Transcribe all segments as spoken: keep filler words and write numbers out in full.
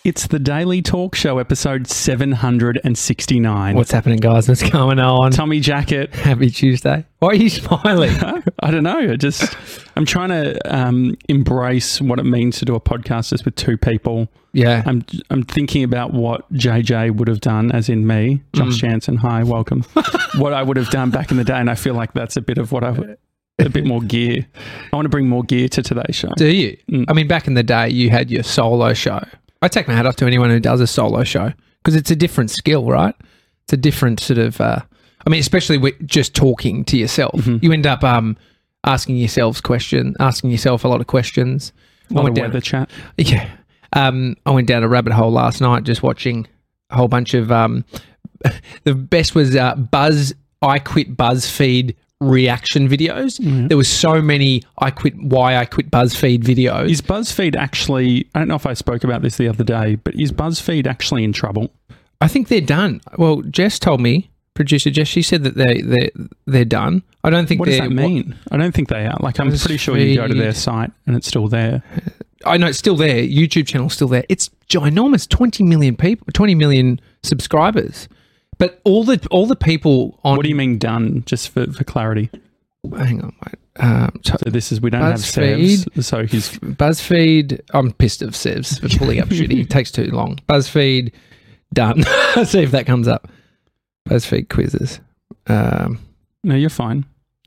It's the Daily Talk Show, episode seven hundred sixty-nine. What's happening, guys? What's going on? Tommy Jacket. Happy Tuesday. Why are you smiling? I don't know. I just, I'm trying to um, embrace what it means to do a podcast just with two people. Yeah. I'm I'm thinking about what J J would have done, as in me, Josh Mm. Jansen. Hi, welcome. What I would have done back in the day, and I feel like that's a bit of what I would, a bit more gear. I want to bring more gear to today's show. Do you? Mm. I mean, back in the day, you had your solo show. I take my hat off to anyone who does a solo show because it's a different skill, right? It's a different sort of, uh, I mean, especially with just talking to yourself. Mhm. You end up um, asking yourselves question, asking yourself a lot of questions. A lot I of went down- weather chat. Yeah. Um, I went down a rabbit hole last night just watching a whole bunch of, um, the best was uh, Buzz, I Quit BuzzFeed reaction videos. Mhm. There was so many I quit, why I quit BuzzFeed videos. Is BuzzFeed actually, I don't know if I spoke about this the other day, but is BuzzFeed actually in trouble? I think they're done. Well, Jess told me, producer Jess, she said that they they they're done. I don't think What does they're. that mean? I don't think they are. Like, I'm pretty sure you go to their BuzzFeed. site and it's still there. I know it's still there. YouTube channel's still there. It's ginormous. Twenty million people, twenty million subscribers. But all the all the people on. What do you mean done, just for, for clarity? Hang on, mate. Um, so So this is, we don't have BuzzFeed. Sevs, so he's, BuzzFeed. I'm pissed of Sevs for pulling up shit. It takes too long. BuzzFeed done. Let's see if that comes up. BuzzFeed quizzes. Um, no, you're fine.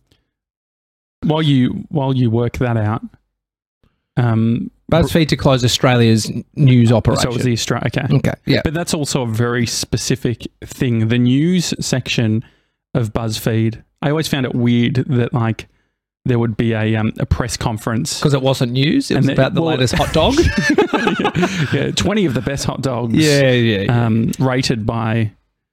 While you, while you work that out, um, BuzzFeed to close Australia's news operation. so it was the Australia, okay. Okay. Yeah. But that's also a very specific thing. The news section of BuzzFeed, I always found it weird that like there would be a um, a press conference. Because it wasn't news. It And was the- about the well- latest hot dog. yeah, twenty of the best hot dogs yeah, yeah. um, rated by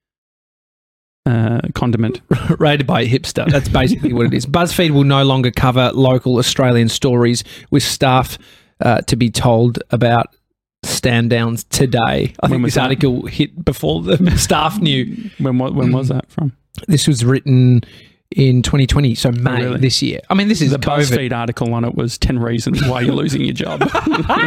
uh, Condiment. Rated by a hipster. That's basically what it is. BuzzFeed will no longer cover local Australian stories with staff uh, to be told about stand downs today. I When think was this that? article hit before the staff knew. When, wa- when was that from? This was written in twenty twenty, so May really? this year. I mean, this is The COVID. BuzzFeed article on it was ten reasons why you're losing your job. um,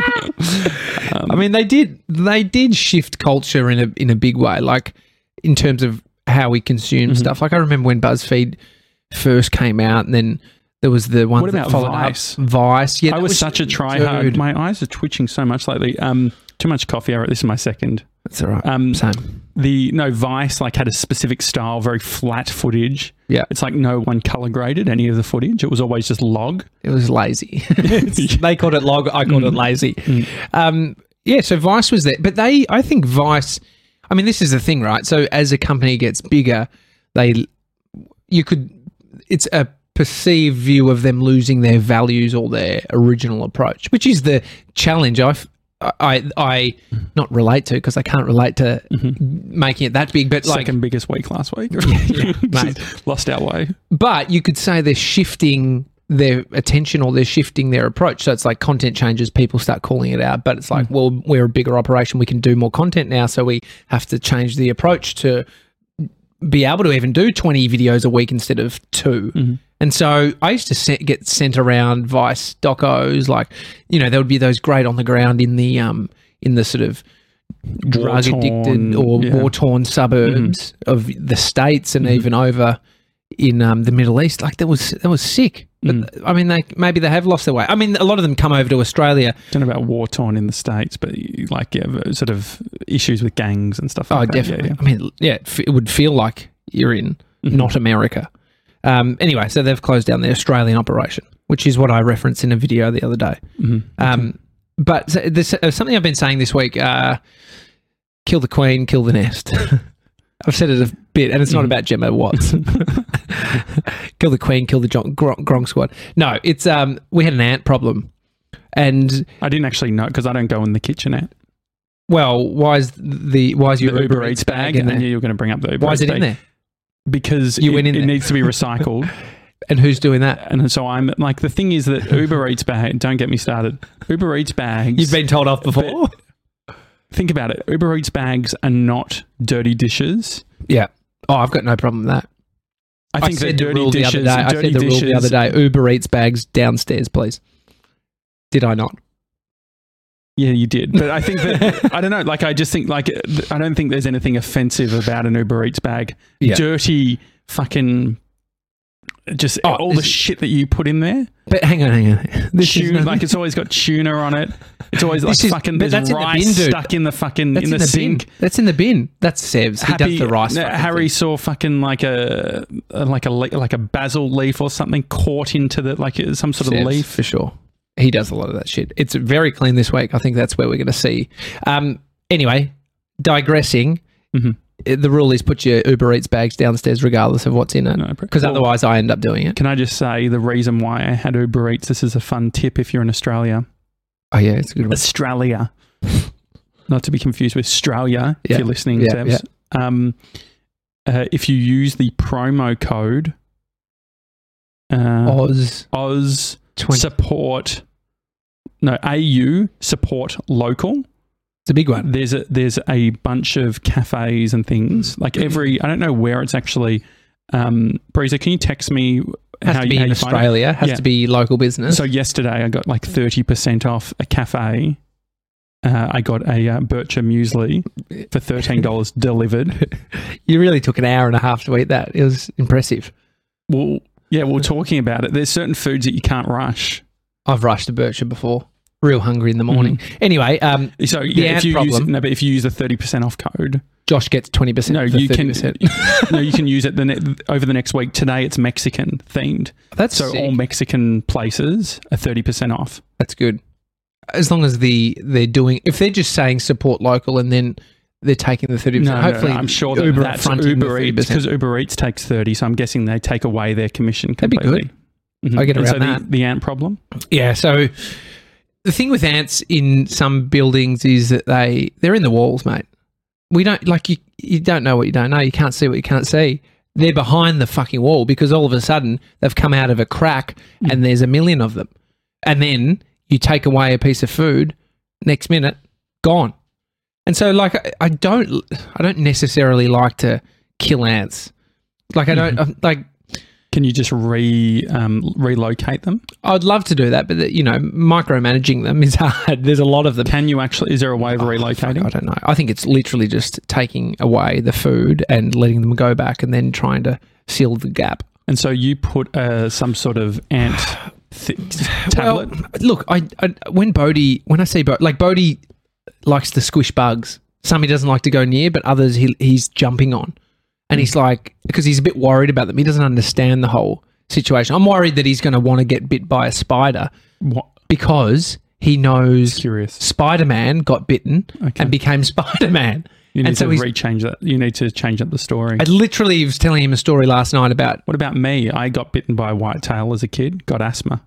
I mean, they did they did shift culture in a in a big way, like in terms of how we consume Mhm. stuff. Like I remember when BuzzFeed first came out, and then there was the one What that about followed Vice? up. Vice, yeah, I that was, such a tryhard. dude. My eyes are twitching so much lately. Um, too much coffee. I This is my second. That's all right. Um, Same. The no Vice like had a specific style, very flat footage. Yeah. It's like no one color graded any of the footage. It was always just log. It was lazy. It's- they called it log. I called it Mm. lazy. Mm. Um, yeah, so Vice was there, but they, I think Vice. I mean, this is the thing, right? So as a company gets bigger, they, you could, it's a perceived view of them losing their values or their original approach, which is the challenge I, I, I not relate to because I can't relate to making it that big, but like, Second biggest week last week. yeah, mate. Lost our way. but you could say they're shifting their attention or they're shifting their approach. So it's like content changes, people start calling it out, but it's like, well, we're a bigger operation. We can do more content now. So we have to change the approach to be able to even do twenty videos a week instead of two. Mm-hmm. And so I used to se- get sent around Vice docos, like, you know, there would be those great on the ground in the, um, in the sort of drug addicted War-torn, or yeah. war torn suburbs of the States and Mhm. even over in um, the Middle East. Like that was, that was sick. But Mm. I mean, they, maybe they have lost their way. I mean, a lot of them come over to Australia. Don't know about war torn in the States, but you- like yeah, sort of issues with gangs and stuff. Oh, like that. definitely. Yeah, I mean, yeah, it, f- it would feel like you're in Mhm. not America. Um, anyway, so they've closed down the Australian operation, which is what I referenced in a video the other day. yeah. Mhm. Um, but so there's uh, something I've been saying this week, uh, kill the queen, kill the nest. I've said it a bit, and it's not Mhm. about Gemma Watts. Kill the queen, kill the John, Gronk, Gronk squad. No, it's um, we had an ant problem. And, I didn't actually know because I don't go in the kitchenette. well, why is the why is your The Uber, Eats bag in and then there? you were going to bring up the Uber Why is Eats it in bag. there? Because You it, went in it there. needs to be recycled. And who's doing that? And so I'm like, the thing is that Uber Eats bag, don't get me started. Uber Eats bags. You've been told off before? Think about it. Uber Eats bags are not dirty dishes. Yeah. Oh, I've got no problem with that. I think said that the dirty rule dishes, the other day. I dirty said the dishes, rule the other day. Uber Eats bags downstairs, please. Did I not? Yeah, you did. But I think that, I don't know, like I just think like, I don't think there's anything offensive about an Uber Eats bag. Yeah. Dirty fucking, just Oh, all the this- shit that you put in there. But hang on, hang on. This is Tuna, nothing- like it's always got tuna on it. It's always like This is- fucking, but there's that's in the rice bin, dude. stuck in the fucking, That's in the, sink. bin. That's in the bin. That's Seb's. He does the rice. no, fucking Harry thing. saw fucking like a, a like a le- like a basil leaf or something caught into the like some sort of Seb's, leaf. for sure. He does a lot of that shit. It's very clean this week. I think that's where we're going to see. Um, anyway, digressing. Mhm. uh, The rule is put your Uber Eats bags downstairs regardless of what's in it, No, because well, otherwise I end up doing it. Can I just say the reason why I had Uber Eats? This is a fun tip if you're in Australia. Oh yeah, it's a good one. Australia, not to be confused with Australia. If Yeah. you're listening, Yeah, Sebs. Um, uh, if you use the promo code uh, Oz Oz twenty. support, no A U support local. It's a big one. There's a there's a bunch of cafes and things. Like every, I don't know where it's actually. Um, Breezer, can you text me Has how to be you, how in you find it? Australia. Has Yeah. to be local business. So yesterday I got like thirty percent off a cafe. Uh, I got a uh, Bircher muesli for thirteen dollars delivered. You really took an hour and a half to eat that. It was impressive. Well, yeah, we we're talking about it. There's certain foods that you can't rush. I've rushed a Bircher before. Real hungry in the morning. Anyway, um, So The yeah, ant if you use problem- no, but if you use the thirty percent off code, Josh gets twenty percent. no, for you can thirty percent. no, you can use it the ne- over the next week. Today it's Mexican themed, That's so sick. all Mexican places are thirty percent off. That's good. As long as the they're doing, if they're just saying support local and then they're taking the thirty No, percent, no, hopefully no, I'm sure that Uber that's upfronting the Uber Eats thirty percent. because Uber Eats takes thirty. So I'm guessing they take away their commission That'd be completely. good. Mhm. I get And around so that. The, the ant problem. Yeah. So the thing with ants in some buildings is that they they're in the walls, mate. We don't like you. You don't know what you don't know. You can't see what you can't see. They're behind the fucking wall because all of a sudden they've come out of a crack Mm. and there's a million of them. And then you take away a piece of food, next minute, gone. And so, like, I, I don't, I don't necessarily like to kill ants. Like, I don't Mm-hmm. I'm- like. Can you just re um, relocate them? I'd love to do that, but you know, micromanaging them is hard. There's a lot of them. Can you actually? Is there a way of Oh, relocating? fuck, I don't know. I think it's literally just taking away the food and letting them go back, and then trying to seal the gap. And so you put uh, some sort of ant th- tablet. Well, look, I, I when Bodhi, when I say Bodhi, like Bodhi likes to squish bugs. Some he doesn't like to go near, but others he he's jumping on, and he's like, because he's a bit worried about them. He doesn't understand the whole situation. I'm worried that he's going to want to get bit by a spider what? because he knows Curious. Spider-Man got bitten Okay. and became Spider-Man. You need and so to he's- rechange that. You need to change up the story. I literally was telling him a story last night about What about me? I got bitten by a whitetail as a kid. Got asthma.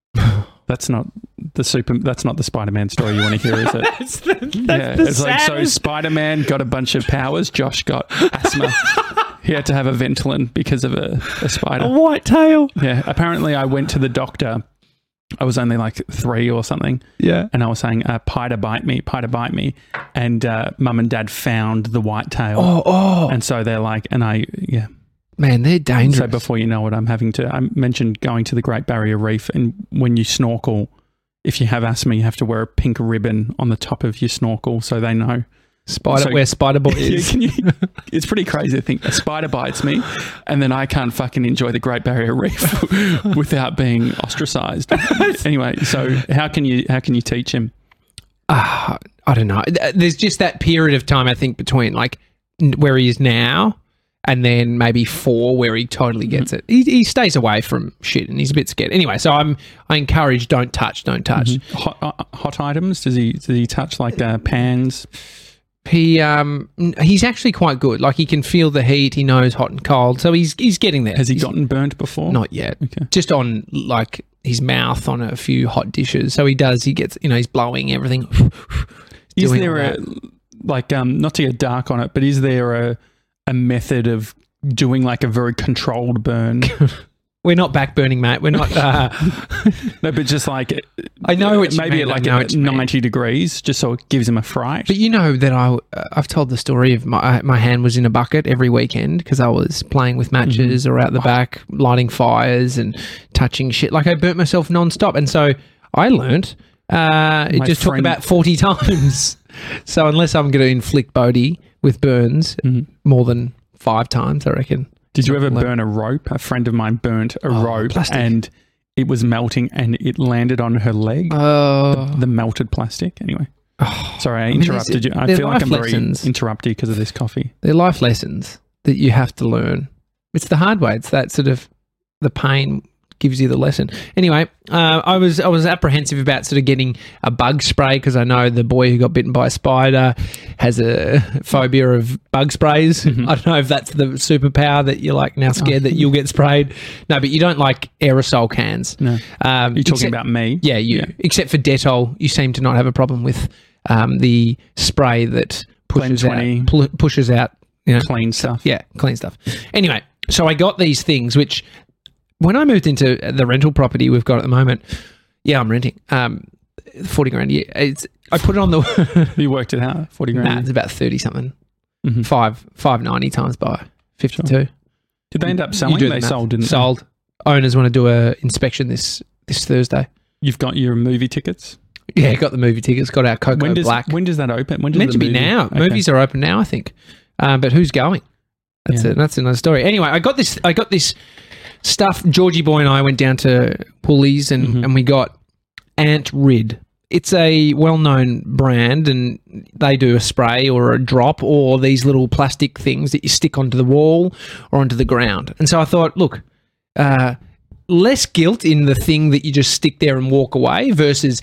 That's not the super. That's not the Spider-Man story you want to hear, is it? that's the, that's yeah, the it's like so. saddest- Spider-Man got a bunch of powers. Josh got asthma. He had to have a Ventolin because of a, a spider. a white tail. Yeah. Apparently, I went to the doctor. I was only like three or something, Yeah. and I was saying, uh, "Pie to bite me, pie to bite me," and uh, Mum and Dad found the whitetail, Oh, oh. and so they're like, and I, yeah. Man, they're dangerous. So before you know it, I'm having to. I mentioned going to the Great Barrier Reef, and when you snorkel, if you have asthma, you have to wear a pink ribbon on the top of your snorkel, so they know. Spider, So- where Spider Boy Yeah, is. can you, it's pretty crazy to think a spider bites me, and then I can't fucking enjoy the Great Barrier Reef without being ostracized. Anyway, so how can you how can you teach him? Ah, I don't know. Th- There's just that period of time, I think, between like n- where he is now and then maybe four where he totally gets it. He, he stays away from shit and he's a bit scared. Anyway, so I'm I encourage don't touch, don't touch. Hot, uh, hot items? Does he does he touch like uh, pans? He um n- he's actually quite good. Like he can feel the heat. He knows hot and cold. So he's he's getting there. Has he He's- gotten burnt before? Not yet. Okay. Just on like his mouth on a few hot dishes. So he does. He gets you know he's blowing everything. Is doing there all a like um not to get dark on it, but is there a a method of doing like a very controlled burn? We're not backburning, mate. We're not. Uh, No, but just like I know what you maybe mean. at like I know at what you mean. ninety degrees, just so it gives him a fright. But you know that I uh, I've told the story of my my hand was in a bucket every weekend because I was playing with matches or out the back lighting fires and touching shit. Like I burnt myself nonstop, and so I learnt Uh, it My just took friend- about forty times. So unless I'm going to inflict Bodhi with burns Mhm. more than five times, I reckon. Did you ever Like- burn a rope? A friend of mine burnt a Oh, rope plastic. and it was melting and it landed on her leg. Oh, the melted plastic. Anyway. Sorry, I mean, interrupted you. I they're feel like I'm life very lessons. interrupty because of this coffee. they're life lessons that you have to learn. It's the hard way. It's that sort of the pain gives you the lesson. Anyway, uh, I was I was apprehensive about sort of getting a bug spray because I know the boy who got bitten by a spider has a phobia of bug sprays. Mhm. I don't know if that's the superpower that you're like now scared that you'll get sprayed. No, but you don't like aerosol cans. No. Um, You're talking except- about me? Yeah, you. Except for Dettol, you seem to not have a problem with um, the spray that pushes out, twenty. pu- pushes out. You know, Clean stuff. yeah, clean stuff. Anyway, so I got these things, which when I moved into the rental property we've got at the moment, yeah, I'm renting. Um, forty grand a year. It's I put it on the. You worked it out, forty grand. Nah, it's about thirty something. Mhm. Five five ninety times by fifty two. Did they end up You selling? do the They math. sold, didn't Sold. Owners want to do a inspection this this Thursday. they? You've got your movie tickets. Yeah, got the movie tickets. Got our Coco When does Black. when does that open? When does Meant the to be movie- now. Okay. Movies are open now, I think. Um, but who's going? That's Yeah. it. That's another story. Anyway, I got this. I got this stuff. Georgie Boy and I went down to Woolies and, Mhm. and we got Ant Rid. It's a well-known brand, and they do a spray or a drop or these little plastic things that you stick onto the wall or onto the ground. And so I thought, look, uh, less guilt in the thing that you just stick there and walk away versus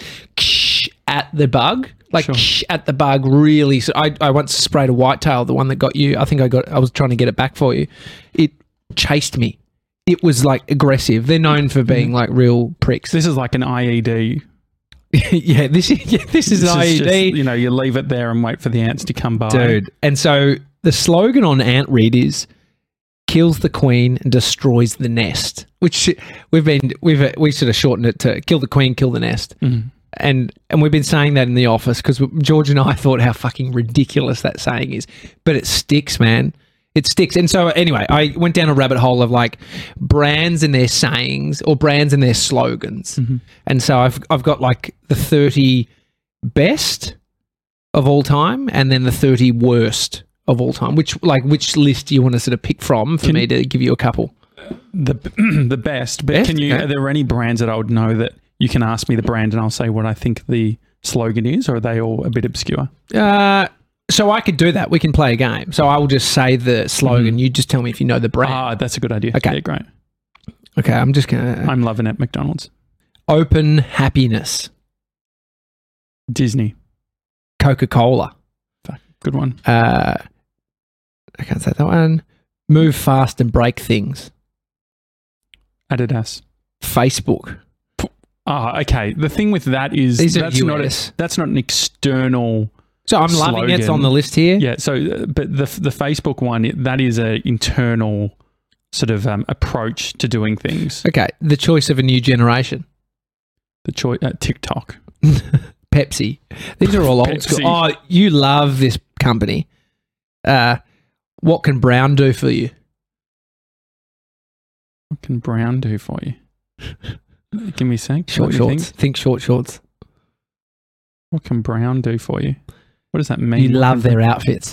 at the bug. Like Sure. at the bug, really. So I, I once sprayed a whitetail, the one that got you. I think I got. I was trying to get it back for you. It chased me. It was like aggressive. They're known for being like real pricks. This is like an I E D. yeah, this is yeah, this is This an I E just, D, you know, you leave it there and wait for the ants to come by. dude. And so the slogan on Ant Rid is "kills the queen and destroys the nest," which we've been we've we sort of shortened it to "kill the queen, kill the nest." Mhm. And and we've been saying that in the office because George and I thought how fucking ridiculous that saying is, but it sticks, man. It sticks. And so anyway, I went down a rabbit hole of like brands and their sayings or brands and their slogans. Mhm. And so I've I've got like the thirty best of all time and then the thirty worst of all time. Which like which list do you want to sort of pick from for Can- me to give you a couple? The the best. But Best? can you? Okay. Are there any brands that I would know that you can ask me the brand and I'll say what I think the slogan is, or are they all a bit obscure? Uh so I could do that. We can play a game. So I will just say the slogan. Mhm. You just tell me if you know the brand. Ah, that's a good idea. Okay. Yeah, great. Okay, I'm just gonna I'm loving it. McDonald's, open happiness. Disney, Coca-Cola. good one. Uh, I can't say that one. Move fast and break things. Adidas. Facebook. Ah, okay. The thing with that is These are that's not U a, S. that's not an external. So I'm loving it. It's on the list here. Yeah. So, uh, but the the Facebook one it- that is a internal sort of um, approach to doing things. Okay, the choice of a new generation. The choice uh, TikTok. Pepsi. These are all old Pepsi. school. Oh, you love this company. Uh, what can Brown do for you? What can Brown do for you? Give me a sec. Short Let me shorts. think. Think short shorts. What can Brown do for you? What does that mean? You What love can- their outfits.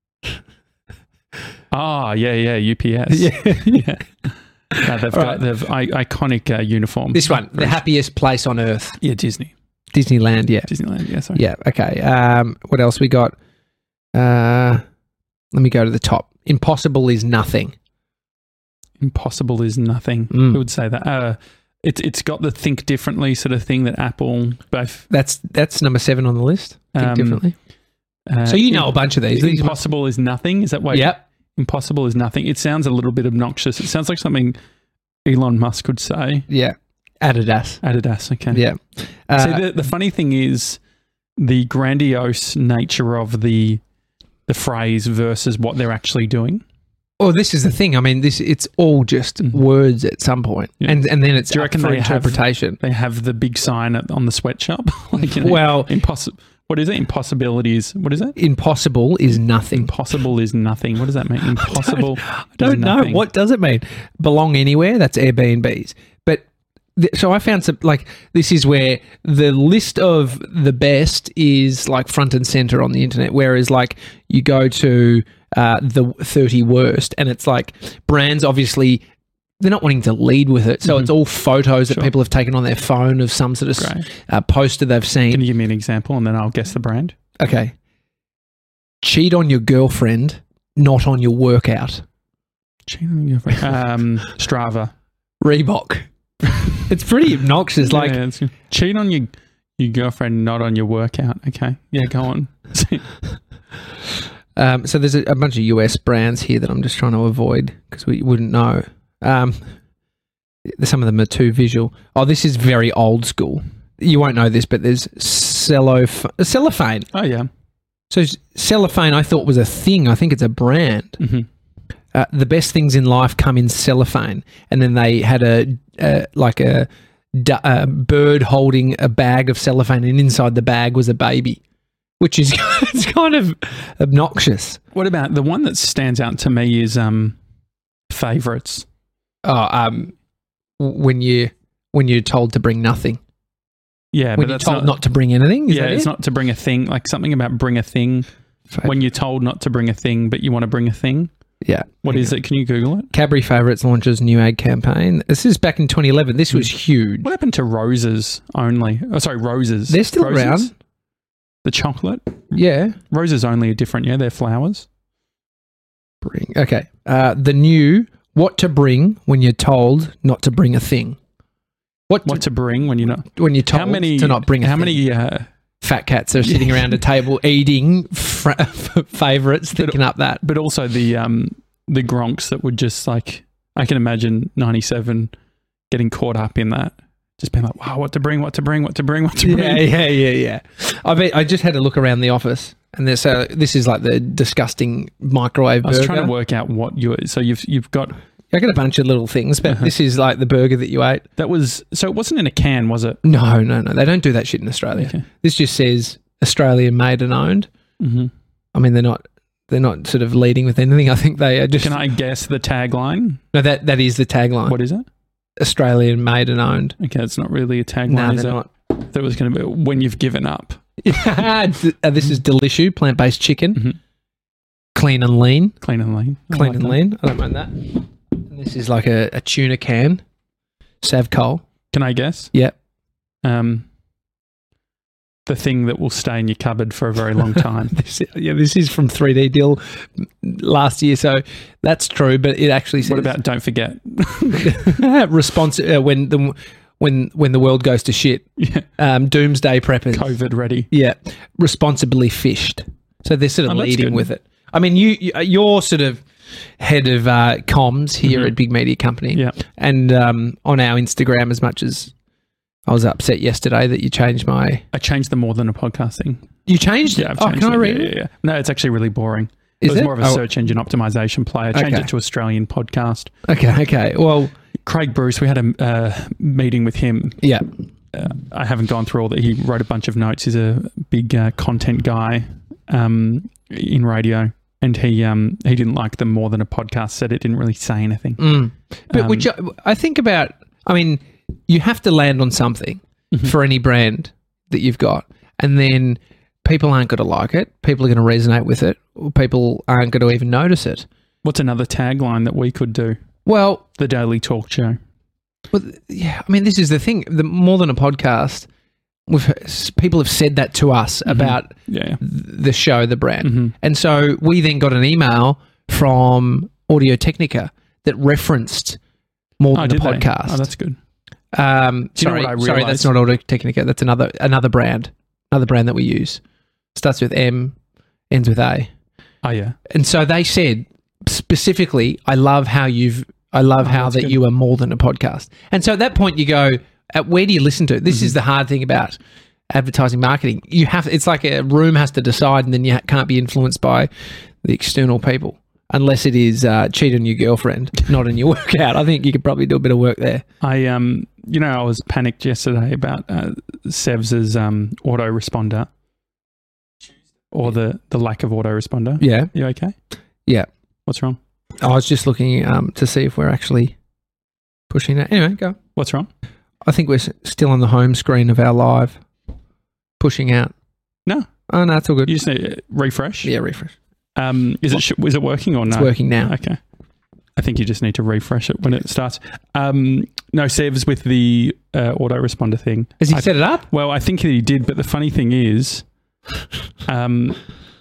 Ah, yeah, yeah, U P S. Yeah. yeah. No, they've All got right. they've I, iconic uh, uniforms. This one, the Very- happiest place on earth. Yeah, Disney, Disneyland, yeah. Disneyland. Yeah, sorry. Yeah, okay. Um, what else we got? Uh, let me go to the top. Impossible is nothing. Impossible is nothing. Mm. Who would say that? Uh, it's it's got the think differently sort of thing that Apple both. That's that's number seven on the list. Think Um, differently. Uh, So you know a bunch of these. These Impossible is nothing. Is that why? Yep. Impossible is nothing. It sounds a little bit obnoxious. It sounds like something Elon Musk would say. Yeah. Adidas. Adidas. Okay. Yeah. Uh, See, the, the funny thing is the grandiose nature of the the phrase versus what they're actually doing. oh, this is the thing. I mean, this it's all just Mhm. words at some point. Yeah. and and then it's Do you up reckon for they have- interpretation. They have the big sign at, on the sweatshop. like, you know, Well, impossible. What is it? Impossibilities. What is it? impossible is nothing. Impossible is nothing. What does that mean? Impossible. I don't know. What does it mean? Belong anywhere? That's Airbnbs. But th- so I found some, like, this is where the list of the best is like front and center on the internet, whereas like you go to uh, the thirty worst and it's like brands obviously they're not wanting to lead with it. So Mhm. it's all photos that Sure. people have taken on their phone of some sort of s- Great. uh, poster they've seen. Can you give me an example and then I'll guess the brand? Okay. Cheat on your girlfriend, not on your workout. Cheat on your friend. Um, Strava. Reebok. It's pretty obnoxious. Like, Yeah, it's- cheat on your your girlfriend, not on your workout. Okay. Yeah, go on. um, so there's a, a bunch of U S brands here that I'm just trying to avoid because we wouldn't know. Um, some of them are too visual. Oh, this is very old school. You won't know this, but there's cellof- cellophane. Oh, yeah. So cellophane, I thought was a thing. I think it's a brand. hmm Uh, the best things in life come in cellophane, and then they had a uh, like a, du- a bird holding a bag of cellophane, and inside the bag was a baby, which is it's kind of obnoxious. What about the one that stands out to me is um, favorites. Oh, um, w- when you when you're told to bring nothing, Yeah, when but you're that's told not, not, to bring anything, is yeah, that it's it? not to bring a thing, like something about bring a thing. When you're told not to bring a thing, but you want to bring a thing. Yeah. What is it? Can you Google it? Cadbury Favourites launches new ad campaign. This is back in twenty eleven. This was huge. What happened to Roses only? Oh, sorry, Roses. They're still Roses? around. The chocolate? Yeah. Roses only are different, yeah? They're flowers. Bring. Okay. Uh, the new what to bring when you're told not to bring a thing. What, What to, to bring when you're not... when you're told How many... to not bring a How thing. many... Uh, Fat cats are sitting around a table eating fr- favourites, thinking up that. but also the um the gronks that would just like... I can imagine ninety-seven getting caught up in that. Just being like, wow, what to bring, what to bring, what to bring, what to bring. Yeah, yeah, yeah, yeah. I bet I just had a look around the office, and there's uh, this is like the disgusting microwave I was burger. trying to work out what you... So you've you've got... I got a bunch of little things, but Uh-huh. this is like the burger that you ate. That was... So it wasn't in a can, was it? No, no, no. They don't do that shit in Australia. Okay. This just says Australian made and owned. hmm I mean, they're not they're not sort of leading with anything. I think they are just Can I guess the tagline? no. That that is the tagline. What is it? Australian made and owned. Okay, it's not really a tagline, No, is they're it? not. That was going to be when you've given up. Uh, this is Delishu, plant based chicken, Mhm. clean and lean, Clean and lean. I clean like and that. lean. I don't mind that. And this is like a, a tuna can, Savcol. Can I guess? Yep. Um, the thing that will stay in your cupboard for a very long time. This, yeah, this is from three D Deal last year, so that's true. But it actually says What about don't forget? response uh, when the when when the world goes to shit. Yeah, Um, doomsday preppers. COVID ready. Yeah, responsibly fished. So they're sort of Oh, that's leading good. with it. I mean, you, you you're sort of head of uh, comms here Mhm. at Big Media Company, Yeah. and um, on our Instagram. As much as I was upset yesterday that you changed my, I changed the more than a podcast thing. you changed Yeah, it. I've Oh, changed can I it. read yeah, it? yeah, yeah. No, it's actually really boring. Is it was it? more of a Oh. search engine optimization play. I changed Okay. it to Australian podcast. Okay, okay. Well, Craig Bruce, we had a uh, meeting with him. yeah, Uh, I haven't gone through all that. He wrote a bunch of notes. He's a big uh, content guy um, in radio, and he um, he didn't like them more than a podcast. Said it didn't really say anything. mm. but Um, which I, I think about. I mean, you have to land on something Mhm. for any brand that you've got, and then people aren't going to like it. People are going to resonate with it. Or people aren't going to even notice it. What's another tagline that we could do? Well, The Daily Talk Show. Well, yeah, I mean, this is the thing. The more than a podcast, we've people have said that to us about Yeah. yeah. the show, the brand, hmm and so we then got an email from Audio Technica that referenced more Oh, than did a they? podcast. Oh, that's good. um, Do you know sorry, what I sorry, that's realised? not Audio Technica. That's another another brand, another brand that we use. Starts with M, ends with A. Oh, yeah. And so they said specifically, I love how you've, I love Oh, how that's that good. you are more than a podcast. And so at that point you go, at where do you listen to? This Mm-hmm. is the hard thing about advertising marketing. You have, it's like a room has to decide, and then you ha- can't be influenced by the external people unless it is uh, cheat on your girlfriend, not in your workout. I think you could probably do a bit of work there. I um, you know, I was panicked yesterday about uh, Sevs's um autoresponder, or the the lack of autoresponder. Yeah. You okay? Yeah. What's wrong? I was just looking um, to see if we're actually pushing that. Anyway, go. What's wrong? I think we're s- still on the home screen of our live, pushing out. No. Oh, no, it's all good. You just need to refresh. Yeah, refresh. Um, is it sh- is it working or no? It's working now. Okay. I think you just need to refresh it when it starts. Um, no, Sev's with the uh, autoresponder thing. Has he I, set it up? Well, I think he did, but the funny thing is, um,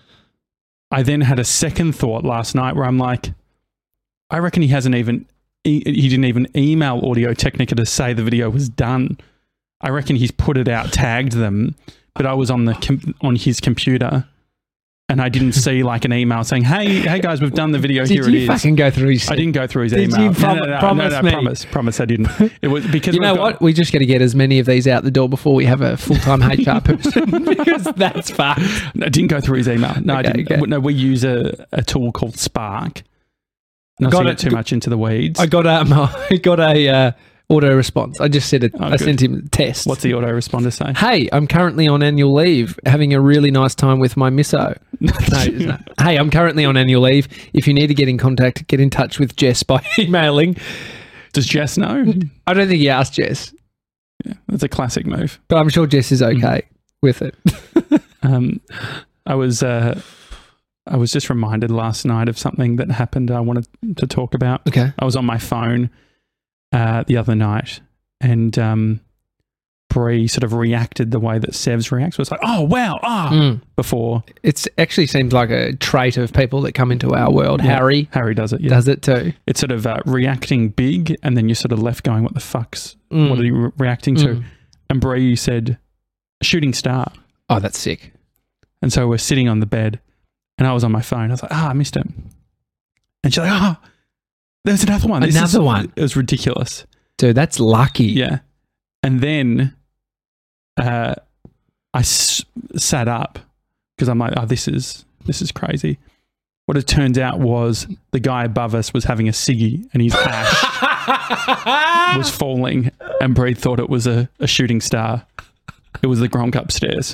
I then had a second thought last night where I'm like, I reckon he hasn't even, e- he didn't even email Audio Technica to say the video was done. I reckon he's put it out, tagged them, but I was on the com- on his computer. And I didn't see like an email saying, "Hey, hey guys, we've done the video. Did Here you it is." fucking go through his... I didn't go through his Did email. you prom- no, no, no, promise no, no, me? promise, promise. I didn't. It was because You know we've got- what? We just got to get as many of these out the door before we have a full-time H R person because that's fucked. No, I didn't go through his email. No, I Okay, didn't. okay. No, we use a, a tool called Spark. Not Got to it. get too much into the weeds. I got um, I got a uh, auto response. I just said it. Oh, I good. sent him a test. What's the autoresponder say? Hey, I'm currently on annual leave, having a really nice time with my misso. No, it's not. Hey, I'm currently on annual leave. If you need to get in contact, get in touch with Jess by emailing. Does Jess know? I don't think he asked Jess, Yeah, that's a classic move. but I'm sure Jess is okay with it. Um, I was uh, I was just reminded last night of something that happened. I wanted to talk about. Okay. I was on my phone uh, the other night, and um, Bree sort of reacted the way that Sevs reacts. It was like, "Oh wow, ah!" Mm. Before It actually seems like a trait of people that come into our world. Yeah. Harry Harry does it, yeah. does it too. It's sort of uh, reacting big, and then you're sort of left going, "What the fuck's? Mm. What are you re- reacting to?" Mm. And Bree said, "Shooting star." Oh, that's sick. And so we're sitting on the bed, and I was on my phone. I was like, "Ah, I missed it." And she's like, "Oh, there's another one. This Another is- one. It was ridiculous." Dude, that's lucky. Yeah. And then uh, I s- sat up because I'm like, "Oh, this is this is crazy." What it turns out was the guy above us was having a ciggy, and his ash was falling, and Bree thought it was a, a shooting star. It was the Gronk upstairs.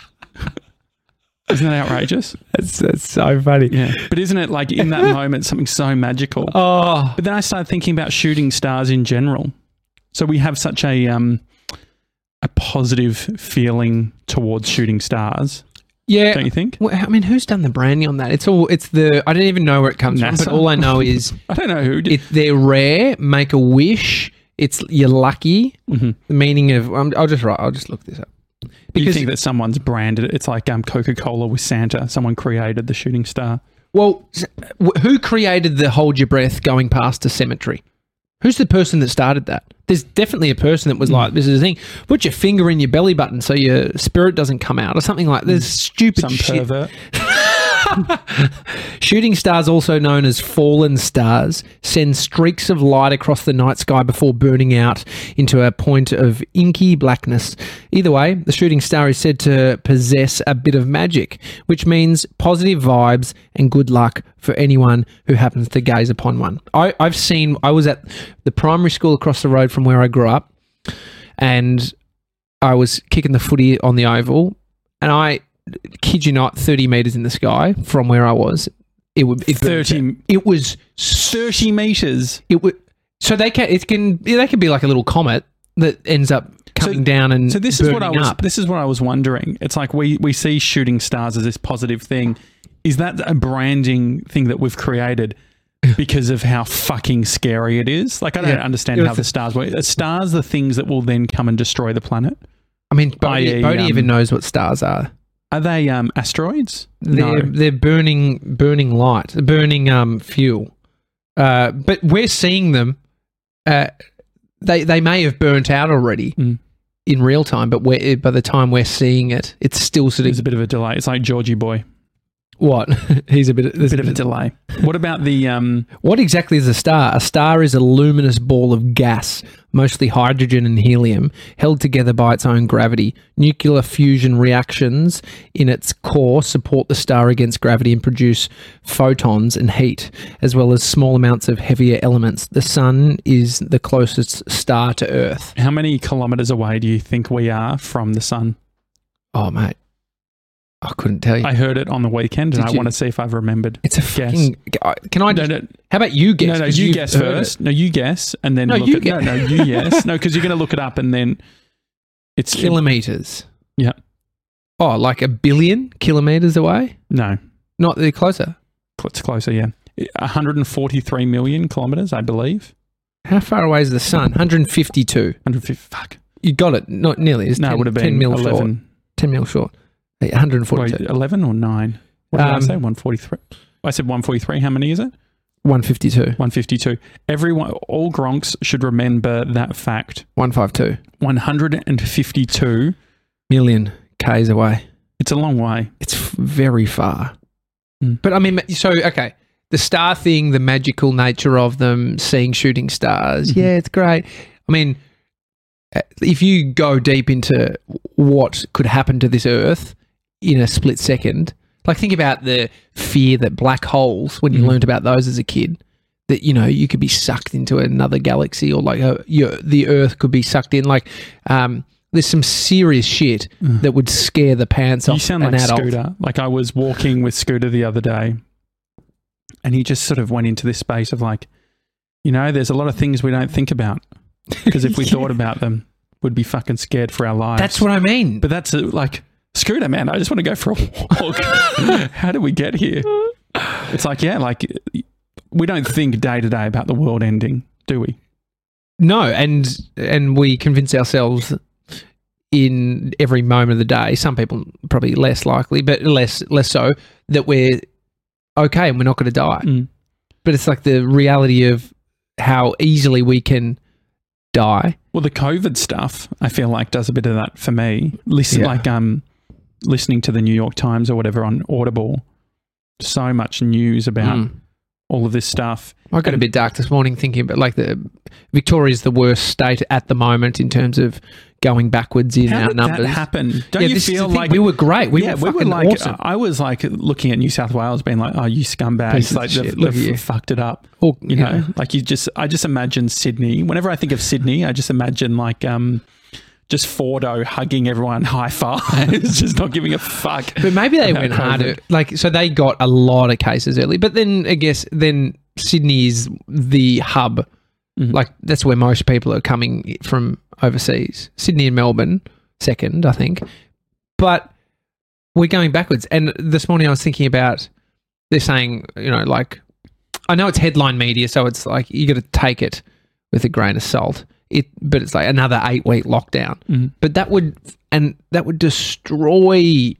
Isn't that outrageous? That's, that's so funny. Yeah. But isn't it like in that moment something so magical? Oh, But then I started thinking about shooting stars in general. So we have such a um, a positive feeling towards shooting stars, yeah. don't you think? Well, I mean, who's done the branding on that? It's all. It's the. I don't even know where it comes from, NASA? but all I know is I don't know who did. it. They're rare. Make a wish. It's you're lucky. Mhm. The meaning of. Um, I'll just write. I'll just look this up. Do you think that someone's branded it? It's like um, Coca-Cola with Santa. Someone created the shooting star. Well, s- wh- who created the hold your breath going past a cemetery? Who's the person that started that? There's definitely a person that was like, this is the thing. Put your finger in your belly button so your spirit doesn't come out or something like There's stupid Some shit. pervert. Shooting stars, also known as fallen stars, send streaks of light across the night sky before burning out into a point of inky blackness. Either way, the shooting star is said to possess a bit of magic, which means positive vibes and good luck for anyone who happens to gaze upon one. I, I've seen, I was at the primary school across the road from where I grew up, and I was kicking the footy on the oval, and I kid you not, thirty meters in the sky from where I was. It would it thirty It was thirty meters. it would. So they can it can they can be like a little comet that ends up coming So- down and So this is what I burning was. up. This is what I was wondering. It's like we we see shooting stars as this positive thing. Is that a branding thing that we've created because of how fucking scary it is? Like I don't Yeah. understand It was how the- the stars work. Are stars the things that will then come and destroy the planet? I mean, Bodie, that is, Bodie um, even knows what stars are. Are they um, asteroids? They're they're burning burning light, burning um fuel. Uh, but we're seeing them. Uh, they they may have burnt out already Mm. in real time, but we're, by the time we're seeing it, it's still sort There's of a bit of a delay. It's like Georgie Boy. what he's a bit. A bit of a delay. What about the um? What exactly is a star? A star is a luminous ball of gas, mostly hydrogen and helium, held together by its own gravity. Nuclear fusion reactions in its core support the star against gravity and produce photons and heat, as well as small amounts of heavier elements. The sun is the closest star to Earth. How many kilometers away do you think we are from the sun? Oh, mate. I couldn't tell you. I heard it on the weekend, and Did I you? want to see if I've remembered. It's a fucking. Can I? No, Just, no, how about you guess? no, no. 'Cause You you've guess heard first. it. No, you guess, and then No, look you at, guess. no, no, you guess. No, because you're going to look it up, and then it's Kilometers. Yeah. Oh, like a billion kilometers away? No, Not the closer. it's closer. Yeah, one hundred forty-three million kilometers, I believe. How far away is the sun? one hundred fifty-two. one hundred fifty. Fuck. You got it. Not nearly. It's No, ten, it would have ten been mil short. eleven. ten mil short. one hundred Wait, forty-two. eleven or nine? What did I Um, say? one forty-three. I said one forty-three. How many is it? one fifty-two. one fifty-two. Everyone, all Gronks should remember that fact. one fifty-two. one hundred fifty-two. Million Ks away. It's a long way. It's f- very far. Mm. But I mean, so, okay. The star thing, the magical nature of them, seeing shooting stars. Mhm. Yeah, it's great. I mean, uh, if you go deep into what could happen to this Earth in a split second, like think about the fear that black holes, when you Mhm. learned about those as a kid, that, you know, you could be sucked into another galaxy, or like a, your, the Earth could be sucked in. Like, um, there's some serious shit Mm. that would scare the pants You off sound an like adult. Scooter. Like I was walking with Scooter the other day, and he just sort of went into this space of like, you know, there's a lot of things we don't think about, because if we Yeah. thought about them, we'd be fucking scared for our lives. That's what I mean. But that's uh, like, Scooter, man, I just want to go for a walk. How did we get here? It's like, yeah, like we don't think day to day about the world ending, do we? No, and and we convince ourselves in every moment of the day, some people probably less likely, but less less so, that we're okay and we're not going to die. Mm. But it's like the reality of how easily we can die. Well, the COVID stuff, I feel like, does a bit of that for me. Listen, Yeah. like um, listening to the New York Times or whatever on Audible, so much news about Mm. all of this stuff. I got a bit dark this morning thinking about like the Victoria's the worst state at the moment in terms of going backwards in How our did numbers. that happen? Don't Yeah, you this is feel the thing. like we were great? We yeah, were we fucking were like, awesome. I was like looking at New South Wales, being like, "Oh, you scumbags! Pieces of Like shit. they've, Look at they've you. fucked it up." Or, You yeah. know, like you just, I just imagine Sydney. Whenever I think of Sydney, I just imagine like um, just Fordo hugging everyone, high fives, just not giving a fuck. But maybe they about went COVID. harder. Like, so they got a lot of cases early. But then I guess then Sydney is the hub. Mhm. Like, that's where most people are coming from overseas. Sydney and Melbourne, second, I think. But we're going backwards. And this morning I was thinking about, they're saying, you know, like, I know it's headline media, so it's like you got to take it with a grain of salt. It, but it's like another eight week lockdown. Mhm. But that would, and that would destroy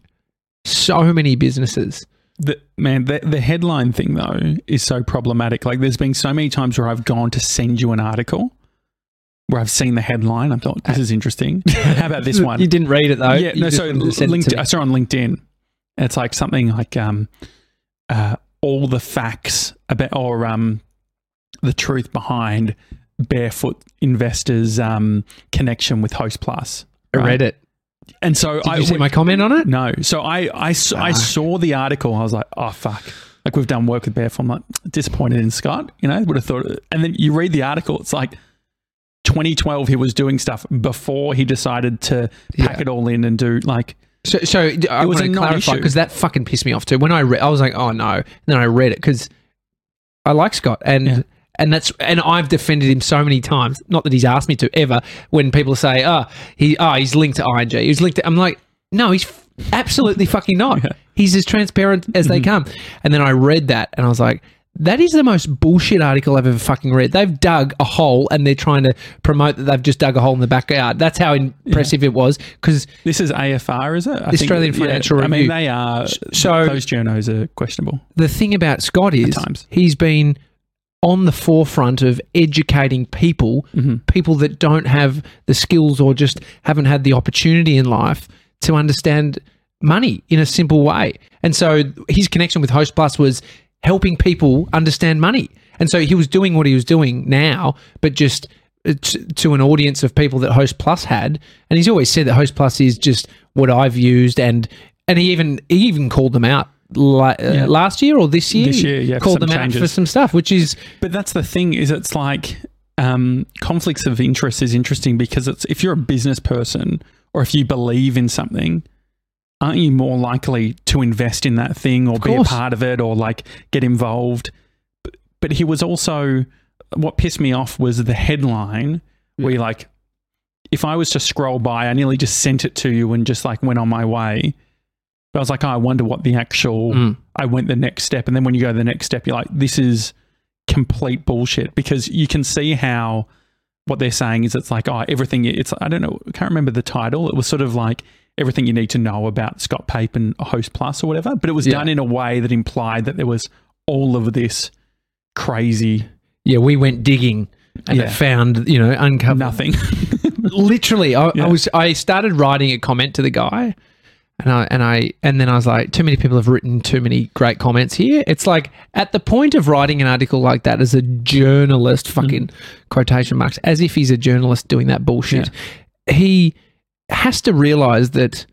so many businesses. The, man, the, the headline thing though is so problematic. Like, there's been so many times where I've gone to send you an article where I've seen the headline. I thought, this is interesting. How about this one? You didn't read it though. Yeah, You no. just So sent it to LinkedIn, me. I saw on LinkedIn. It's like something like um, uh, all the facts about, or um, the truth behind Barefoot Investors' um connection with Host Plus. I read it. And so Did I you see my comment on it? no. So I I, s- I Ah. saw the article. I was like, oh fuck. Like, we've done work with Barefoot. I'm like disappointed in Scott. You know, would have thought. And then you read the article. It's like twenty twelve. He was doing stuff before he decided to pack Yeah. it all in and do like. So, so I was want a to clarify non-issue. because that fucking pissed me off too. When I read, I was like, oh no. And then I read it because I like Scott, and Yeah. and that's and I've defended him so many times. Not that he's asked me to ever. When people say, oh, he, oh, he's linked to I N G. He's linked to. I'm like, no, he's f- absolutely fucking not. Yeah. He's as transparent as they come. And then I read that, and I was like, that is the most bullshit article I've ever fucking read. They've dug a hole and they're trying to promote that they've just dug a hole in the backyard. That's how impressive it was. Because This is A F R, is it? I Australian Financial I mean, Review. they are. So- those journos are questionable. the thing about Scott is times. he's been on the forefront of educating people, Mm-hmm. people that don't have the skills or just haven't had the opportunity in life to understand money in a simple way. And so his connection with Host Plus was helping people understand money. And so he was doing what he was doing now, but just uh, t- to an audience of people that Host Plus had. And he's always said that Host Plus is just what I've used, and and he even he even called them out la- uh, Yeah. last year or this year. This He year, yeah, for called some them out for changes. some stuff, which is But that's the thing, is it's like um, conflicts of interest is interesting because it's if you're a business person or if you believe in something, aren't you more likely to invest in that thing or be a part of it or like get involved? But, but he was also, what pissed me off was the headline yeah. where you're like, if I was to scroll by, I nearly just sent it to you and just like went on my way. But I was like, oh, I wonder what the actual, mm. I went the next step. And then when you go to the next step, you're like, this is complete bullshit, because you can see how what they're saying is it's like, oh, everything, it's, I don't know, I can't remember the title. It was sort of like everything you need to know about Scott Pape and Host Plus or whatever. But it was yeah. done in a way that implied that there was all of this crazy. Yeah, we went digging and yeah. it found, you know, uncovered. Nothing. Literally, I, yeah. I was. I started writing a comment to the guy, and I and I and then I was like, too many people have written too many great comments here. It's like at the point of writing an article like that as a journalist, fucking mm. quotation marks, as if he's a journalist doing that bullshit. Yeah. He has to realize that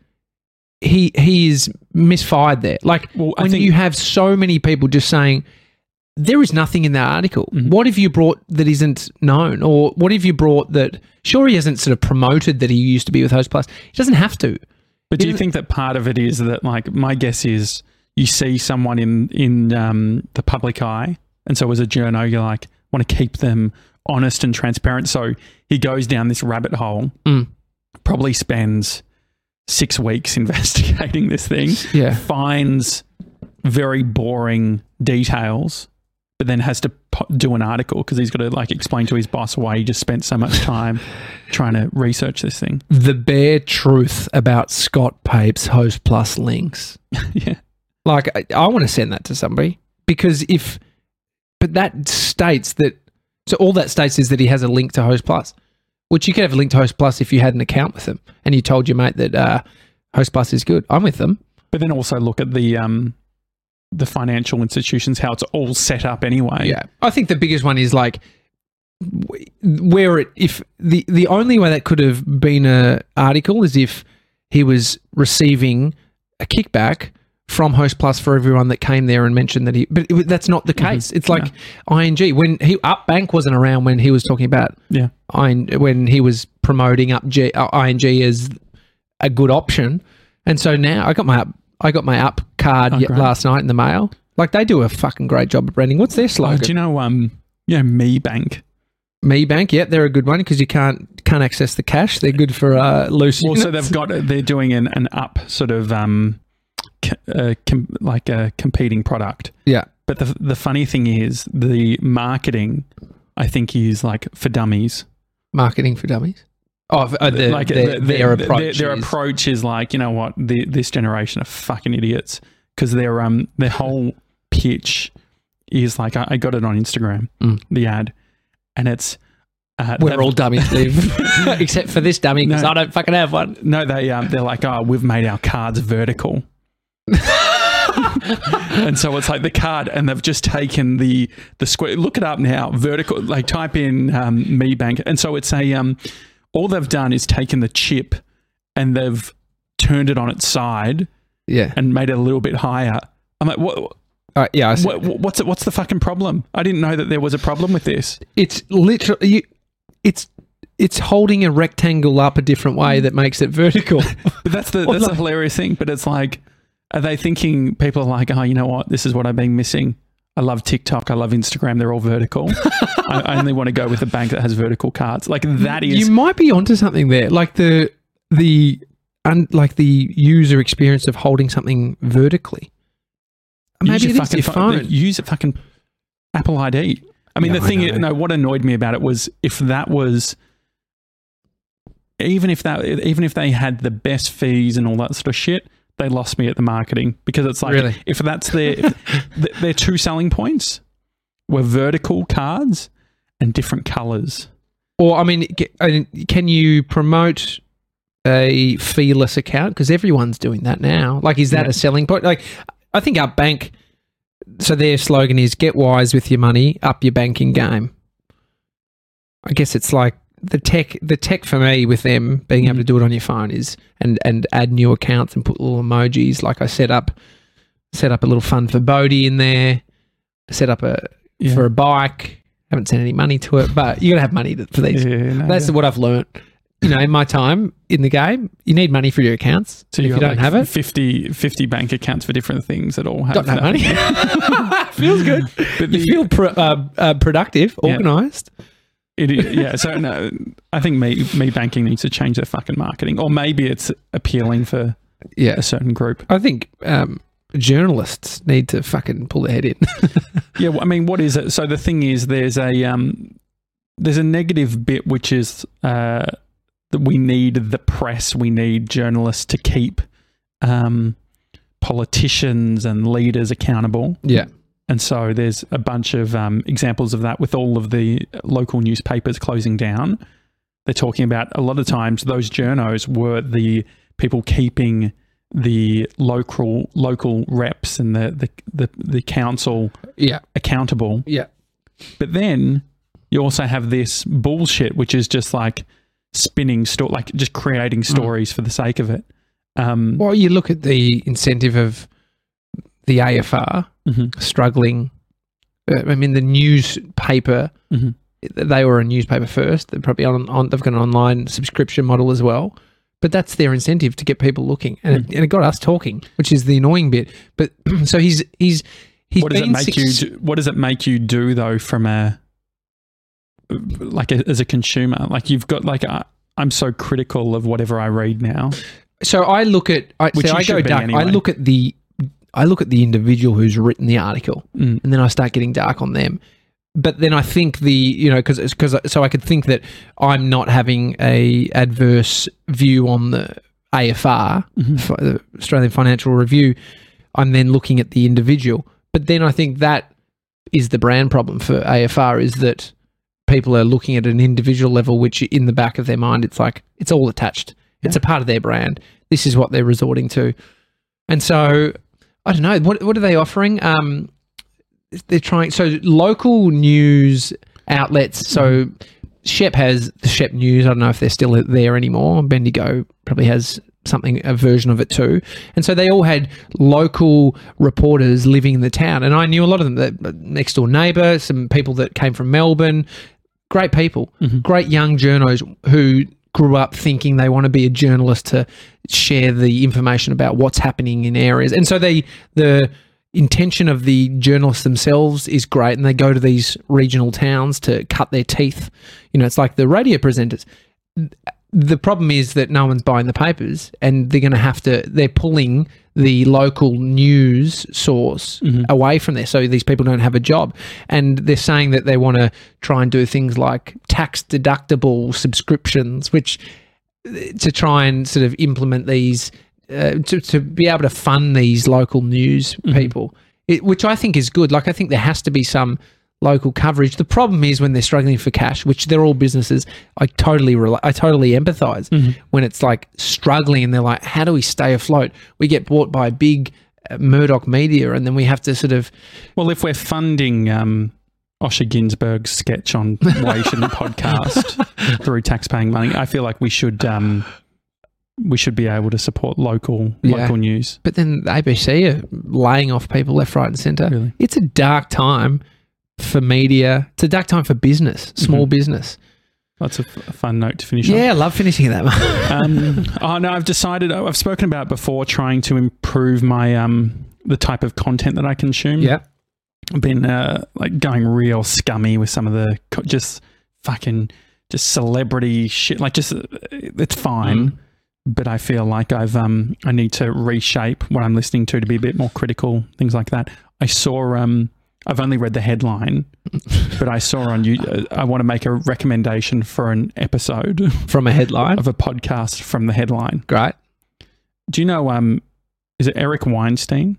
he he is misfired there. Like well, when think- you have so many people just saying, there is nothing in that article. Mm-hmm. What have you brought that isn't known? Or what have you brought that, sure, he hasn't sort of promoted that he used to be with Host Plus. He doesn't have to. But do you think that part of it is that, like, my guess is you see someone in, in um, the public eye, and so as a journo, you're like, want to keep them honest and transparent. So he goes down this rabbit hole, mm. probably spends six weeks investigating this thing, yeah. finds very boring details, but then has to po- do an article because he's got to like explain to his boss why he just spent so much time trying to research this thing. The bare truth about Scott Pape's Host Plus links. yeah. Like, I, I want to send that to somebody, because if, but that states that, so all that states is that he has a link to Host Plus, which you could have a link to Host Plus if you had an account with them and you told your mate that uh, Host Plus is good. I'm with them. But then also look at the, um, the financial institutions, how it's all set up anyway. Yeah. I think the biggest one is like where it, if the, the only way that could have been a article is if he was receiving a kickback from Host Plus for everyone that came there and mentioned that he, but it, that's not the case. Mm-hmm. It's like no. I N G, when he, Upbank wasn't around when he was talking about, yeah, I, when he was promoting up G, uh, I N G as a good option. And so now I got my up, I got my Up card oh, yet last night in the mail. Like, they do a fucking great job of branding. What's their slogan? Oh, do you know, um, you know, Me Bank? Me Bank, yeah, they're a good one because you can't can't access the cash. They're good for uh, loose well, units. So they've got, they're doing an, an Up sort of um, uh, com- like a competing product. Yeah. But the the funny thing is the marketing, I think, is like for dummies. Marketing for dummies? Oh, uh, the, like their, the, their, their, approach their, their is, approach is like, you know what, the, this generation are fucking idiots, because their um their whole pitch is like, I, I got it on Instagram, mm. the ad, and it's uh, we're all dummies, Liv, except for this dummy because no, I don't fucking have one. No, they um they're like, oh, we've made our cards vertical. And so it's like the card, and they've just taken the the square. Look it up now, vertical. Like type in um, Me Bank, and so it's a um. All they've done is taken the chip and they've turned it on its side, yeah, and made it a little bit higher. I'm like, what? Uh, yeah, I see. What, what's it, what's the fucking problem? I didn't know that there was a problem with this. It's literally, it's it's holding a rectangle up a different way that makes it vertical. But that's the that's the hilarious thing. But it's like, are they thinking people are like, oh, you know what? This is what I've been missing. I love TikTok. I love Instagram. They're all vertical. I, I only want to go with a bank that has vertical cards. Like that is. You might be onto something there. Like the the un, like the user experience of holding something vertically. Maybe it is your phone. phone. Use a fucking Apple I D. I mean, yeah, the thing. Is, no, what annoyed me about it was if that was. Even if that, even if they had the best fees and all that sort of shit, they lost me at the marketing, because it's like, really? if that's their if their two selling points were vertical cards and different colors. Or I mean, can you promote a feeless account? Because everyone's doing that now. Like, is that yeah. a selling point? Like, I think our bank. So their slogan is "Get wise with your money, up your banking game." I guess it's like. The tech, the tech for me with them being able to do it on your phone is and and add new accounts and put little emojis. Like I set up, set up a little fund for Bodhi in there. Set up a yeah. for a bike. Haven't sent any money to it, but you got to have money to, for these. Yeah, no, That's yeah. what I've learned. you know, in my time in the game, you need money for your accounts. So if you you don't like have it, fifty, fifty bank accounts for different things that all have got no that. money. Feels good. But You the- feel pro, uh, uh, productive, Yeah. organised. It is, yeah. So no, I think me me banking needs to change their fucking marketing, or maybe it's appealing for Yeah. a certain group. I think um, journalists need to fucking pull their head in. Yeah, well, I mean, what is it? So the thing is, there's a um, there's a negative bit which is uh, that we need the press, we need journalists to keep um, politicians and leaders accountable. Yeah. And so there's a bunch of um, examples of that with all of the local newspapers closing down. They're talking about a lot of times those journos were the people keeping the local local reps and the the, the, the council Yeah. accountable. Yeah. But then you also have this bullshit, which is just like spinning sto- like just creating stories mm. for the sake of it. Um, Well, you look at the incentive of the A F R mm-hmm. struggling. Uh, I mean, the newspaper, mm-hmm. they were a newspaper first. They're probably on, on they've got an online subscription model as well. But that's their incentive to get people looking, and, Mm. it, and it got us talking, which is the annoying bit. But so he's he's he's what does it been make six, you do, what does it make you do though from a like a, as a consumer? Like you've got like a, I'm so critical of whatever I read now. So I look at I, Which so you I go should be dark. anyway. I look at the I look at the individual who's written the article, Mm. and then I start getting dark on them. But then I think the you know because because so I could think that I'm not having a adverse view on the A F R, Mm-hmm. fi- the Australian Financial Review. I'm then looking at the individual, but then I think that is the brand problem for A F R is that people are looking at an individual level, which in the back of their mind, it's like it's all attached. It's Yeah. a part of their brand. This is what they're resorting to, and so I don't know what what are they offering. Um, they're trying so local news outlets. So Shep has the Shep News. I don't know if they're still there anymore. Bendigo probably has something, a version of it too. And so they all had local reporters living in the town. And I knew a lot of them, that next door neighbour, some people that came from Melbourne, great people, Mm-hmm. great young journos who grew up thinking they want to be a journalist to share the information about what's happening in areas. And so they, the intention of the journalists themselves is great, and they go to these regional towns to cut their teeth. You know, it's like the radio presenters. The problem is that no one's buying the papers, and they're going to have to, they're pulling the local news source Mhm. away from there, so these people don't have a job. And they're saying that they want to try and do things like tax deductible subscriptions, which to try and sort of implement these, uh, to, to be able to fund these local news Mhm. people, it, which I think is good. Like, I think there has to be some local coverage. The problem is when they're struggling for cash, which they're all businesses. I totally, rela- I totally empathize Mhm. when it's like struggling and they're like, how do we stay afloat? We get bought by big uh, Murdoch media, and then we have to sort of, Well, if we're funding um, Osher Ginsberg's sketch on Why You Shouldn't Podcast through tax-paying money, I feel like we should um, we should be able to support local Yeah. local news. but then the A B C are laying off people left, right, and centre. Really? It's a dark time for media. It's a dark time for business, small Mhm. business. That's a, f- a fun note to finish on. Yeah, I love finishing that one. um, oh no, I've decided. I've spoken about before trying to improve my um the type of content that I consume. yeah. I've been uh, like going real scummy with some of the co- just fucking just celebrity shit. Like just uh, it's fine, Mm. but I feel like I've um I need to reshape what I'm listening to to be a bit more critical. Things like that. I saw um. I've only read the headline, but I saw on you. Uh, I want to make a recommendation for an episode From a headline. of a podcast from the headline. Great. Do you know? Um, is it Eric Weinstein?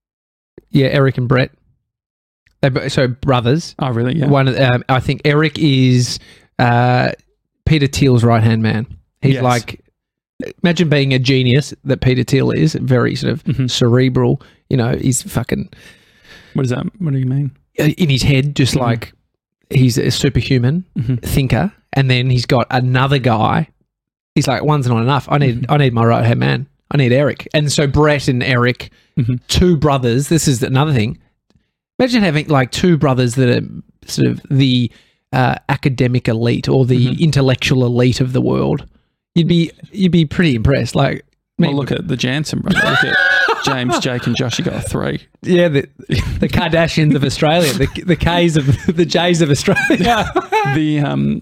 Yeah, Eric and Brett. They bo- so brothers. Oh, really? Yeah. One, of- um, I think Eric is uh, Peter Thiel's right hand man. He's Yes. like, imagine being a genius that Peter Thiel is, very sort of Mhm. cerebral. You know, he's fucking What does that? What do you mean? in his head, just Mhm. like he's a superhuman Mm-hmm. thinker. And then he's got another guy. He's like, one's not enough. I need, Mhm. I need my right hand man. I need Eric. And so Brett and Eric, Mhm. two brothers. This is another thing. Imagine having like two brothers that are sort of the uh, academic elite or the Mhm. intellectual elite of the world. you'd be you'd be pretty impressed. Like, Well, look at the Jansen brothers. Look at James, Jake, and Josh. You got a three. yeah, the, the Kardashians of Australia, the the K's of the J's of Australia. The um,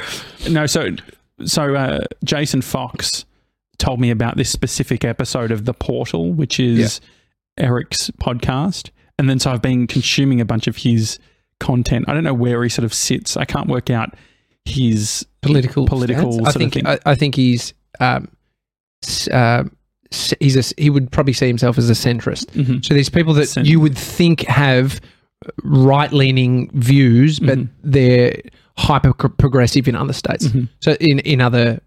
no, so so uh, Jason Fox told me about this specific episode of The Portal, which is Eric's podcast, and then so I've been consuming a bunch of his content. I don't know where he sort of sits. I can't work out his Political, political stance. sort I of think thing. I, I think he's um, s- uh, s- he's a, he would probably see himself as a centrist. Mhm. So these people that Cent- you would think have right leaning views, but Mhm. they're hyper progressive in other states. Mhm. So in in other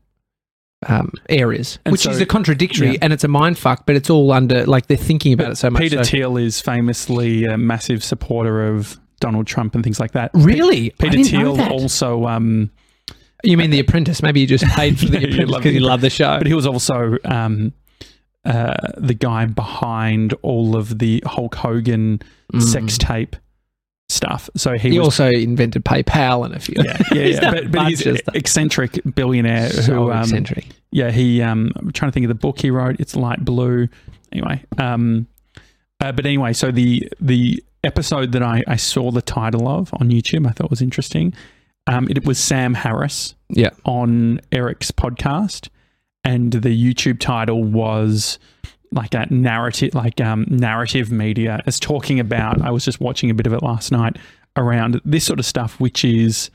um, areas, And which so- is a contradictory, yeah. and it's a mind fuck. But it's all under like they're thinking about it so much. Peter so- Thiel is famously a massive supporter of Donald Trump and things like that. Really, I Peter didn't know Thiel that. also, um, You mean The Apprentice? Maybe you just paid for The Yeah, you Apprentice love because you The love the show. but he was also um, uh, the guy behind all of the Hulk Hogan Mm. sex tape stuff. So he, He was, also invented PayPal and a few. yeah, yeah, He's yeah. done But, a but he's bunch an of stuff. eccentric billionaire So who, um, eccentric. yeah, he. Um, I'm trying to think of the book he wrote. It's light blue. Anyway, um, uh, but anyway, so the the episode that I, I saw the title of on YouTube, I thought was interesting. Um, it was Sam Harris Yeah. on Eric's podcast, and the YouTube title was like a narrative, like um, narrative media. It's talking about. I was just watching a bit of it last night around this sort of stuff, which is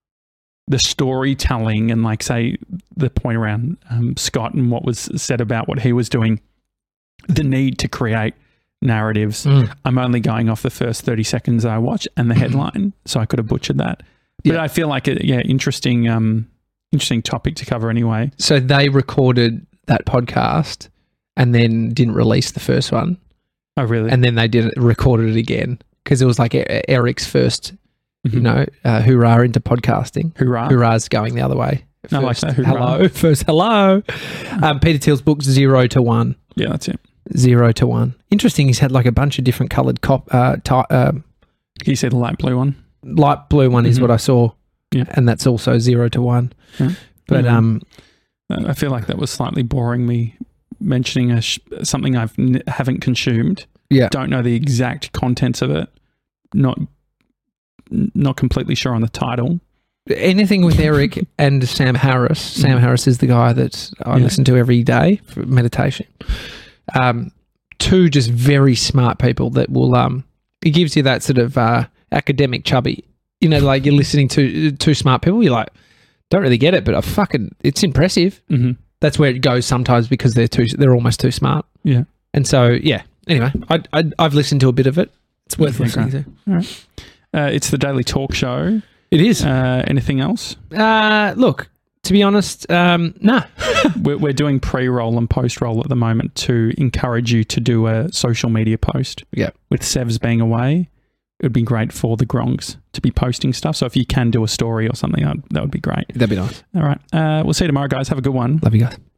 the storytelling and, like, say, the point around um, Scott and what was said about what he was doing. The need to create narratives. Mm. I'm only going off the first thirty seconds I watched and the headline, so I could have butchered that. But Yeah. I feel like a yeah, interesting, um, interesting topic to cover anyway. So they recorded that podcast and then didn't release the first one, Oh, really? and then they did it, recorded it again because it was like E- Eric's first, you Mhm. know, uh, hurrah into podcasting. Hoorah! Hurrah's going the other way. I like First, that, hurrah. hello, first hello. Um, Peter Thiel's book Zero to One. Yeah, that's it. Zero to One. Interesting. He's had like a bunch of different coloured cop. Uh, ty- um He said the light blue one. light blue one is Mhm. what I saw, Yeah. and that's also Zero to One. Yeah. But Yeah. um, Uh, I feel like that was slightly boring. Me mentioning a sh- something I've n- haven't consumed. yeah, Don't know the exact contents of it. Not not completely sure on the title. anything with Eric and Sam Harris. Sam Mhm. Harris is the guy that I Yeah. listen to every day for meditation. Um, two just very smart people that will. Um, it gives you that sort of uh, academic chubby. You know, like you're listening to two smart people. You're like, don't really get it, but I fucking, it's impressive. Mm-hmm. That's where it goes sometimes because they're too. They're almost too smart. Yeah. And so yeah. Anyway, I, I I've listened to a bit of it. It's worth Yeah, listening great. to. All right. Uh, it's the Daily Talk Show. It is. Uh, anything else? Uh, look, to be honest, um, nah. We're, we're doing pre-roll and post-roll at the moment to encourage you to do a social media post. Yeah. With Sevs being away, it would be great for the Grongs to be posting stuff. So if you can do a story or something, that that would be great. That'd be nice. All right. Uh, we'll see you tomorrow, guys. Have a good one. Love you guys.